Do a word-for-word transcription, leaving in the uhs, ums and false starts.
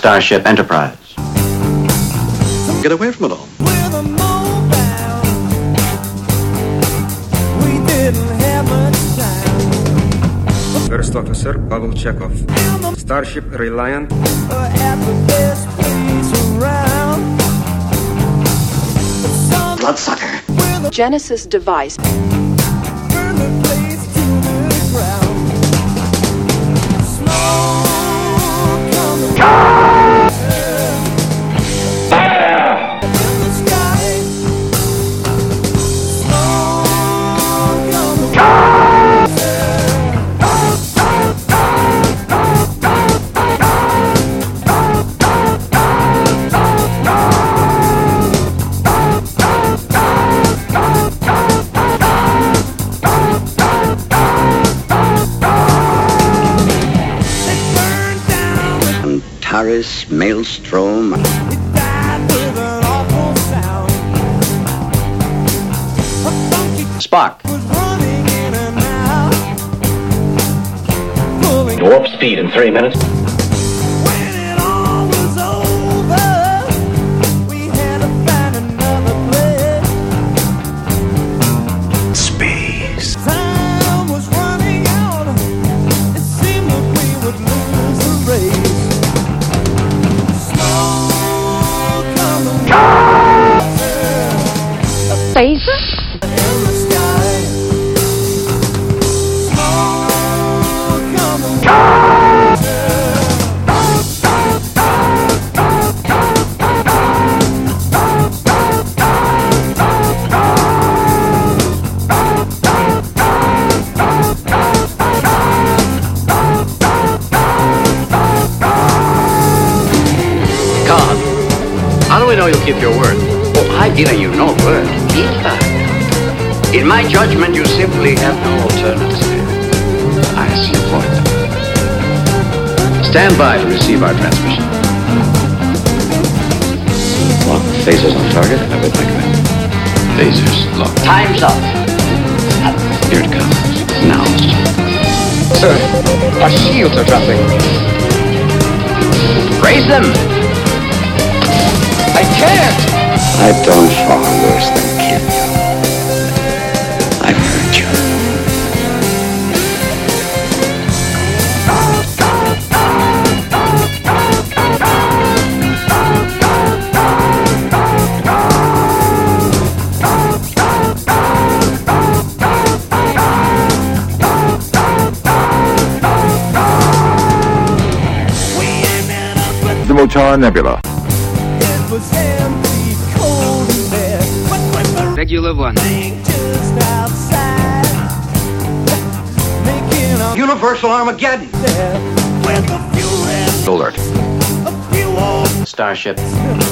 Starship Enterprise. Get away from it all. With a mobile, we didn't have much time. First Officer Pavel Chekhov. Starship Reliant. At the best place around. Bloodsucker. Genesis device. Burn the place to the ground. Smoke coming in the sky. Smoke coming Antares, Maelstrom. It died with an awful sound. A funky Spock. was running in and out. Pulling Warp speed in three minutes. when it all was over. We had to find another place. Space. Time was running out. It seemed that we would lose the race. Smoke coming Space? in the sky. Smoke coming Khan, how do we know you'll keep your word? Oh, I've given you no word. In fact, in my judgment, you simply have no alternative. I see your point. Stand by to receive our transmission. Lock phasers on target. I would recommend. Phasers locked. Time's up. Here it comes. Now. Sir, our shields are dropping. Raise them! I can't! I've done far worse than kill you. I've hurt you. We ended up with Dimulchar Nebula. it was empty, cold and bare. But with the Regular one. rain just outside, making a Universal Armageddon. there with a few rest, Alert. a few old Starship